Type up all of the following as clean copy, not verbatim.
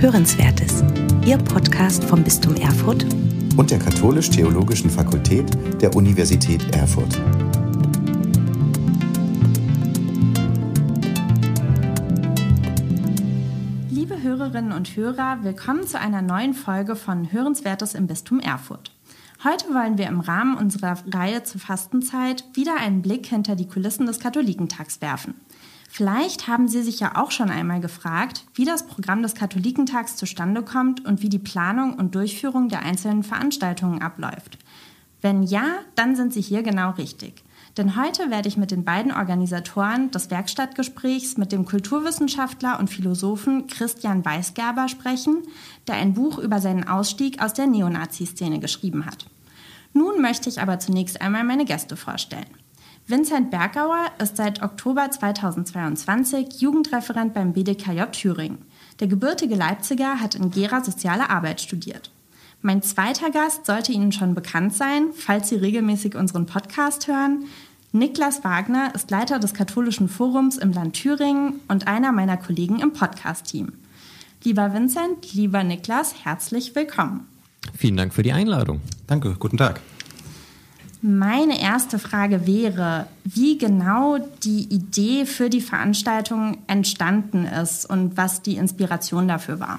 Hörenswertes, Ihr Podcast vom Bistum Erfurt und der Katholisch-Theologischen Fakultät der Universität Erfurt. Liebe Hörerinnen und Hörer, willkommen zu einer neuen Folge von Hörenswertes im Bistum Erfurt. Heute wollen wir im Rahmen unserer Reihe zur Fastenzeit wieder einen Blick hinter die Kulissen des Katholikentags werfen. Vielleicht haben Sie sich ja auch schon einmal gefragt, wie das Programm des Katholikentags zustande kommt und wie die Planung und Durchführung der einzelnen Veranstaltungen abläuft. Wenn ja, dann sind Sie hier genau richtig. Denn heute werde ich mit den beiden Organisatoren des Werkstattgesprächs mit dem Kulturwissenschaftler und Philosophen Christian Weisgerber sprechen, der ein Buch über seinen Ausstieg aus der Neonazi-Szene geschrieben hat. Nun möchte ich aber zunächst einmal meine Gäste vorstellen. Vincent Bergauer ist seit Oktober 2022 Jugendreferent beim BDKJ Thüringen. Der gebürtige Leipziger hat in Gera Soziale Arbeit studiert. Mein zweiter Gast sollte Ihnen schon bekannt sein, falls Sie regelmäßig unseren Podcast hören. Niklas Wagner ist Leiter des Katholischen Forums im Land Thüringen und einer meiner Kollegen im Podcast-Team. Lieber Vincent, lieber Niklas, herzlich willkommen. Vielen Dank für die Einladung. Danke, guten Tag. Meine erste Frage wäre, wie genau die Idee für die Veranstaltung entstanden ist und was die Inspiration dafür war.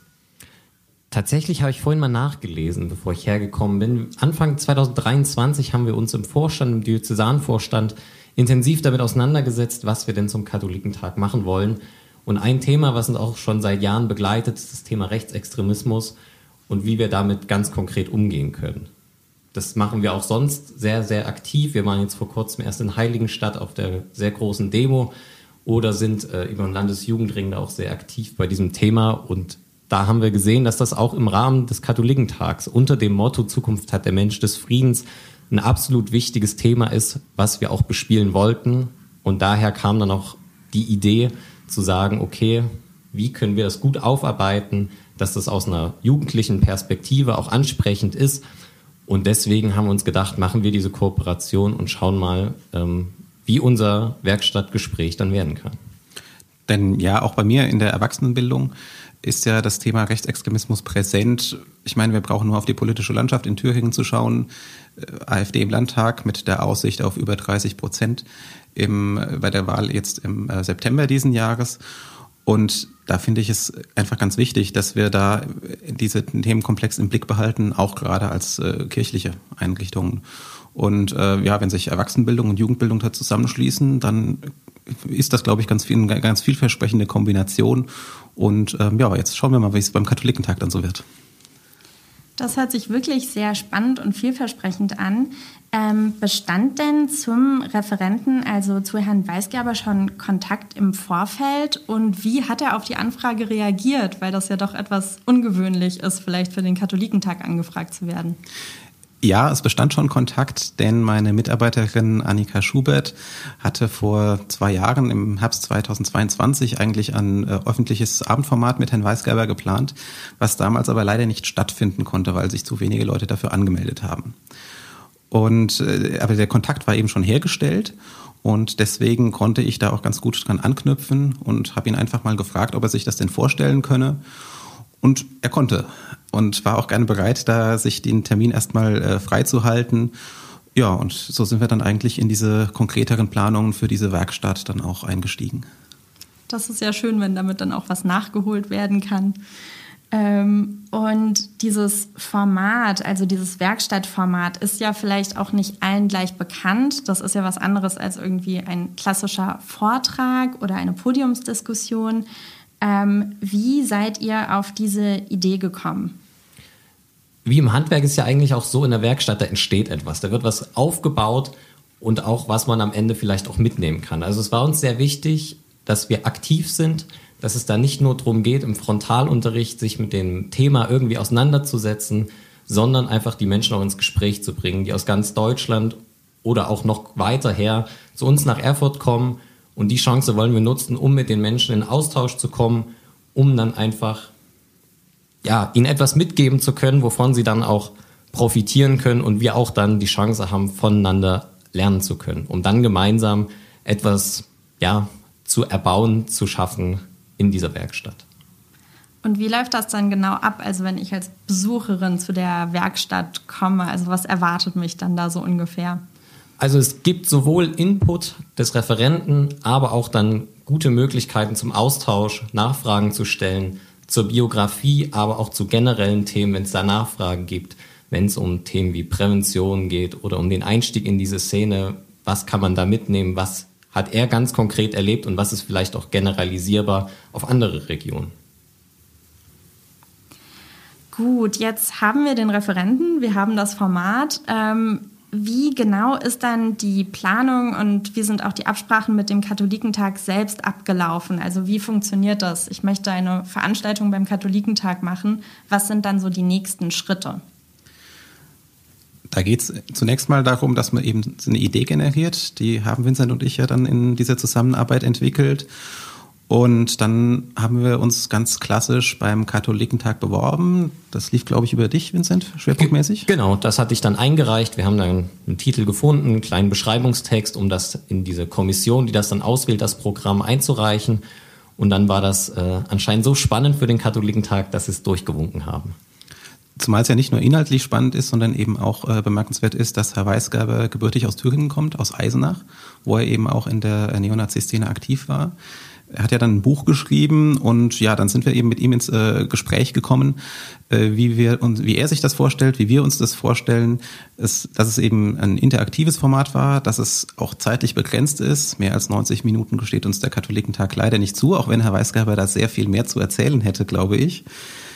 Tatsächlich habe ich vorhin mal nachgelesen, bevor ich hergekommen bin. Anfang 2023 haben wir uns im Vorstand, im Diözesanvorstand, intensiv damit auseinandergesetzt, was wir denn zum Katholikentag machen wollen. Und ein Thema, was uns auch schon seit Jahren begleitet, ist das Thema Rechtsextremismus und wie wir damit ganz konkret umgehen können. Das machen wir auch sonst sehr, sehr aktiv. Wir waren jetzt vor kurzem erst in Heiligenstadt auf der sehr großen Demo oder sind über den Landesjugendring da auch sehr aktiv bei diesem Thema. Und da haben wir gesehen, dass das auch im Rahmen des Katholikentags unter dem Motto Zukunft hat der Mensch des Friedens ein absolut wichtiges Thema ist, was wir auch bespielen wollten. Und daher kam dann auch die Idee zu sagen, okay, wie können wir das gut aufarbeiten, dass das aus einer jugendlichen Perspektive auch ansprechend ist. Und deswegen haben wir uns gedacht, machen wir diese Kooperation und schauen mal, wie unser Werkstattgespräch dann werden kann. Denn ja, auch bei mir in der Erwachsenenbildung ist ja das Thema Rechtsextremismus präsent. Ich meine, wir brauchen nur auf die politische Landschaft in Thüringen zu schauen. AfD im Landtag mit der Aussicht auf über 30% bei der Wahl jetzt im September diesen Jahres. Und da finde ich es einfach ganz wichtig, dass wir da diesen Themenkomplex im Blick behalten, auch gerade als kirchliche Einrichtungen. Und wenn sich Erwachsenenbildung und Jugendbildung da zusammenschließen, dann ist das, glaube ich, eine ganz vielversprechende Kombination. Und jetzt schauen wir mal, wie es beim Katholikentag dann so wird. Das hört sich wirklich sehr spannend und vielversprechend an. Bestand denn zum Referenten, also zu Herrn Weisgerber, schon Kontakt im Vorfeld? Und wie hat er auf die Anfrage reagiert? Weil das ja doch etwas ungewöhnlich ist, vielleicht für den Katholikentag angefragt zu werden. Ja, es bestand schon Kontakt, denn meine Mitarbeiterin Annika Schubert hatte vor 2 Jahren im Herbst 2022 eigentlich ein öffentliches Abendformat mit Herrn Weisgerber geplant, was damals aber leider nicht stattfinden konnte, weil sich zu wenige Leute dafür angemeldet haben. Aber der Kontakt war eben schon hergestellt und deswegen konnte ich da auch ganz gut dran anknüpfen und habe ihn einfach mal gefragt, ob er sich das denn vorstellen könne. Und er konnte und war auch gerne bereit, da sich den Termin erstmal freizuhalten. Ja, und so sind wir dann eigentlich in diese konkreteren Planungen für diese Werkstatt dann auch eingestiegen. Das ist ja schön, wenn damit dann auch was nachgeholt werden kann. Und dieses Format, also dieses Werkstattformat, ist ja vielleicht auch nicht allen gleich bekannt. Das ist ja was anderes als irgendwie ein klassischer Vortrag oder eine Podiumsdiskussion. Wie seid ihr auf diese Idee gekommen? Wie im Handwerk ist ja eigentlich auch so, in der Werkstatt, da entsteht etwas. Da wird was aufgebaut und auch, was man am Ende vielleicht auch mitnehmen kann. Also es war uns sehr wichtig, dass wir aktiv sind, dass es da nicht nur darum geht, im Frontalunterricht sich mit dem Thema irgendwie auseinanderzusetzen, sondern einfach die Menschen auch ins Gespräch zu bringen, die aus ganz Deutschland oder auch noch weiter her zu uns nach Erfurt kommen. Und die Chance wollen wir nutzen, um mit den Menschen in Austausch zu kommen, um dann einfach ihnen etwas mitgeben zu können, wovon sie dann auch profitieren können und wir auch dann die Chance haben, voneinander lernen zu können, um dann gemeinsam etwas zu erbauen, zu schaffen in dieser Werkstatt. Und wie läuft das dann genau ab? Also wenn ich als Besucherin zu der Werkstatt komme, also was erwartet mich dann da so ungefähr? Also es gibt sowohl Input des Referenten, aber auch dann gute Möglichkeiten zum Austausch, Nachfragen zu stellen, zur Biografie, aber auch zu generellen Themen, wenn es da Nachfragen gibt, wenn es um Themen wie Prävention geht oder um den Einstieg in diese Szene. Was kann man da mitnehmen? Was hat er ganz konkret erlebt und was ist vielleicht auch generalisierbar auf andere Regionen? Gut, jetzt haben wir den Referenten, wir haben das Format. Wie genau ist dann die Planung und wie sind auch die Absprachen mit dem Katholikentag selbst abgelaufen? Also wie funktioniert das? Ich möchte eine Veranstaltung beim Katholikentag machen. Was sind dann so die nächsten Schritte? Da geht es zunächst mal darum, dass man eben eine Idee generiert. Die haben Vincent und ich ja dann in dieser Zusammenarbeit entwickelt. Und dann haben wir uns ganz klassisch beim Katholikentag beworben. Das lief, glaube ich, über dich, Vincent, schwerpunktmäßig. Genau, das hatte ich dann eingereicht. Wir haben dann einen Titel gefunden, einen kleinen Beschreibungstext, um das in diese Kommission, die das dann auswählt, das Programm einzureichen. Und dann war das anscheinend so spannend für den Katholikentag, dass sie es durchgewunken haben. Zumal es ja nicht nur inhaltlich spannend ist, sondern eben auch bemerkenswert ist, dass Herr Weisgerber gebürtig aus Thüringen kommt, aus Eisenach, wo er eben auch in der Neonazi-Szene aktiv war. Er hat ja dann ein Buch geschrieben und ja, dann sind wir eben mit ihm ins Gespräch gekommen, wie er sich das vorstellt, wie wir uns das vorstellen, dass es eben ein interaktives Format war, dass es auch zeitlich begrenzt ist. Mehr als 90 Minuten gesteht uns der Katholikentag leider nicht zu, auch wenn Herr Weisgerber da sehr viel mehr zu erzählen hätte, glaube ich.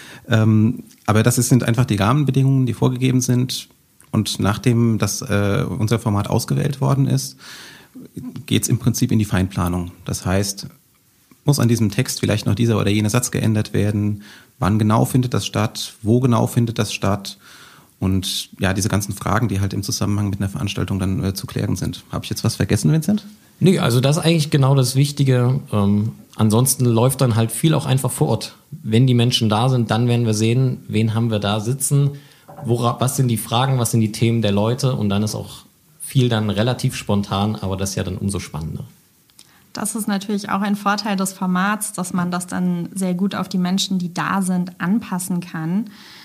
Aber das sind einfach die Rahmenbedingungen, die vorgegeben sind. Und nachdem unser Format ausgewählt worden ist, geht es im Prinzip in die Feinplanung. Das heißt, muss an diesem Text vielleicht noch dieser oder jener Satz geändert werden? Wann genau findet das statt? Wo genau findet das statt? Und ja, diese ganzen Fragen, die halt im Zusammenhang mit einer Veranstaltung dann zu klären sind. Habe ich jetzt was vergessen, Vincent? Nee, also das ist eigentlich genau das Wichtige. Ansonsten läuft dann halt viel auch einfach vor Ort. Wenn die Menschen da sind, dann werden wir sehen, wen haben wir da sitzen, was sind die Fragen, was sind die Themen der Leute und dann ist auch viel dann relativ spontan, aber das ist ja dann umso spannender. Das ist natürlich auch ein Vorteil des Formats, dass man das dann sehr gut auf die Menschen, die da sind, anpassen kann.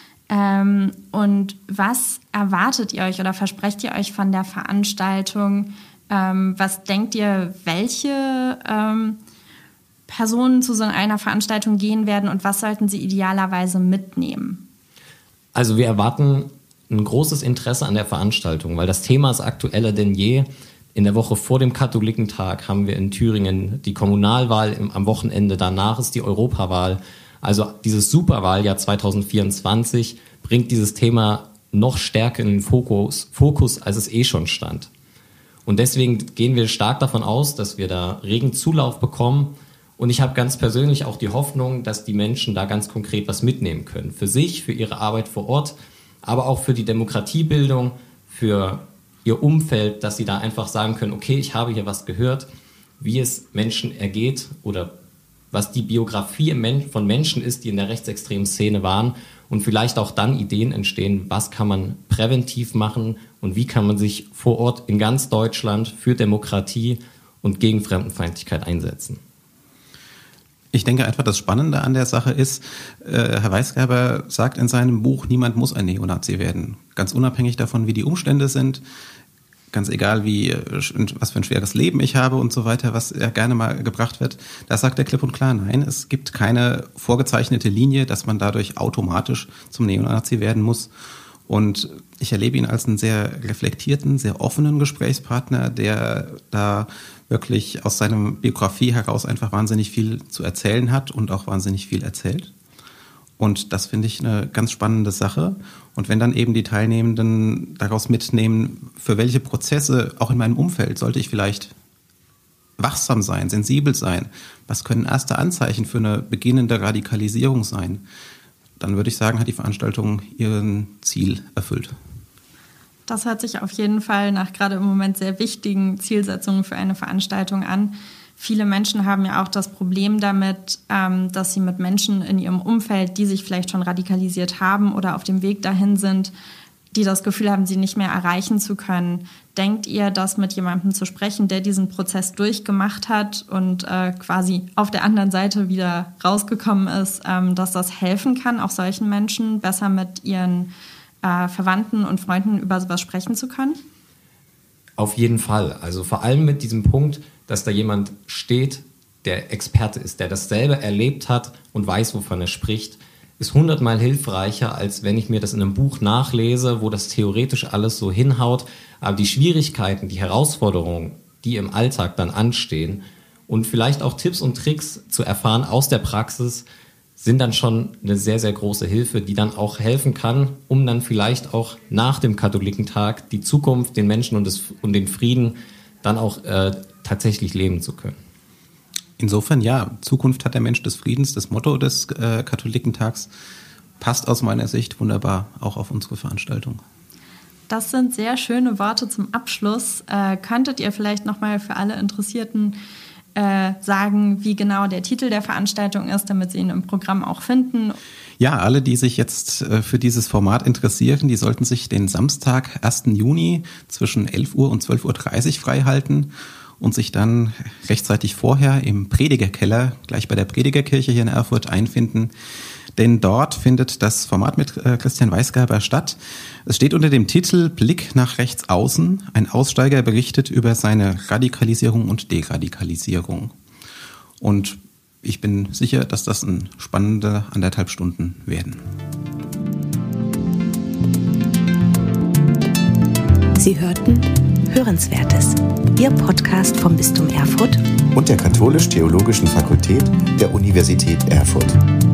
Und was erwartet ihr euch oder versprecht ihr euch von der Veranstaltung? Was denkt ihr, welche Personen zu so einer Veranstaltung gehen werden und was sollten sie idealerweise mitnehmen? Also wir erwarten ein großes Interesse an der Veranstaltung, weil das Thema ist aktueller denn je. In der Woche vor dem Katholikentag haben wir in Thüringen die Kommunalwahl, am Wochenende danach ist die Europawahl. Also dieses Superwahljahr 2024 bringt dieses Thema noch stärker in den Fokus, als es schon stand. Und deswegen gehen wir stark davon aus, dass wir da regen Zulauf bekommen. Und ich habe ganz persönlich auch die Hoffnung, dass die Menschen da ganz konkret was mitnehmen können. Für sich, für ihre Arbeit vor Ort, aber auch für die Demokratiebildung, für ihr Umfeld, dass sie da einfach sagen können, okay, ich habe hier was gehört, wie es Menschen ergeht oder was die Biografie von Menschen ist, die in der rechtsextremen Szene waren und vielleicht auch dann Ideen entstehen, was kann man präventiv machen und wie kann man sich vor Ort in ganz Deutschland für Demokratie und gegen Fremdenfeindlichkeit einsetzen. Ich denke einfach, das Spannende an der Sache ist, Herr Weisgerber sagt in seinem Buch, niemand muss ein Neonazi werden. Ganz unabhängig davon, wie die Umstände sind, ganz egal, was für ein schweres Leben ich habe und so weiter, was ja gerne mal gebracht wird. Da sagt er klipp und klar, nein, es gibt keine vorgezeichnete Linie, dass man dadurch automatisch zum Neonazi werden muss. Und ich erlebe ihn als einen sehr reflektierten, sehr offenen Gesprächspartner, der da wirklich aus seiner Biografie heraus einfach wahnsinnig viel zu erzählen hat und auch wahnsinnig viel erzählt. Und das finde ich eine ganz spannende Sache. Und wenn dann eben die Teilnehmenden daraus mitnehmen, für welche Prozesse auch in meinem Umfeld sollte ich vielleicht wachsam sein, sensibel sein, was können erste Anzeichen für eine beginnende Radikalisierung sein, dann würde ich sagen, hat die Veranstaltung ihren Ziel erfüllt. Das hört sich auf jeden Fall nach gerade im Moment sehr wichtigen Zielsetzungen für eine Veranstaltung an. Viele Menschen haben ja auch das Problem damit, dass sie mit Menschen in ihrem Umfeld, die sich vielleicht schon radikalisiert haben oder auf dem Weg dahin sind, die das Gefühl haben, sie nicht mehr erreichen zu können. Denkt ihr, dass mit jemandem zu sprechen, der diesen Prozess durchgemacht hat und quasi auf der anderen Seite wieder rausgekommen ist, dass das helfen kann, auch solchen Menschen besser mit ihren Verwandten und Freunden über sowas sprechen zu können? Auf jeden Fall. Also vor allem mit diesem Punkt, dass da jemand steht, der Experte ist, der das selber erlebt hat und weiß, wovon er spricht, ist 100-mal hilfreicher, als wenn ich mir das in einem Buch nachlese, wo das theoretisch alles so hinhaut. Aber die Schwierigkeiten, die Herausforderungen, die im Alltag dann anstehen und vielleicht auch Tipps und Tricks zu erfahren aus der Praxis, sind dann schon eine sehr, sehr große Hilfe, die dann auch helfen kann, um dann vielleicht auch nach dem Katholikentag die Zukunft, den Menschen und den Frieden dann auch tatsächlich leben zu können. Insofern ja, Zukunft hat der Mensch des Friedens, das Motto des Katholikentags, passt aus meiner Sicht wunderbar auch auf unsere Veranstaltung. Das sind sehr schöne Worte zum Abschluss. Könntet ihr vielleicht nochmal für alle Interessierten sagen, wie genau der Titel der Veranstaltung ist, damit sie ihn im Programm auch finden? Ja, alle, die sich jetzt für dieses Format interessieren, die sollten sich den Samstag, 1. Juni zwischen 11 Uhr und 12.30 Uhr frei halten und sich dann rechtzeitig vorher im Predigerkeller, gleich bei der Predigerkirche hier in Erfurt, einfinden. Denn dort findet das Format mit Christian Weisgerber statt. Es steht unter dem Titel Blick nach rechts außen. Ein Aussteiger berichtet über seine Radikalisierung und Deradikalisierung. Und ich bin sicher, dass das eine spannende 1,5 Stunden werden. Sie hörten Hörenswertes, Ihr Podcast vom Bistum Erfurt und der Katholisch-Theologischen Fakultät der Universität Erfurt.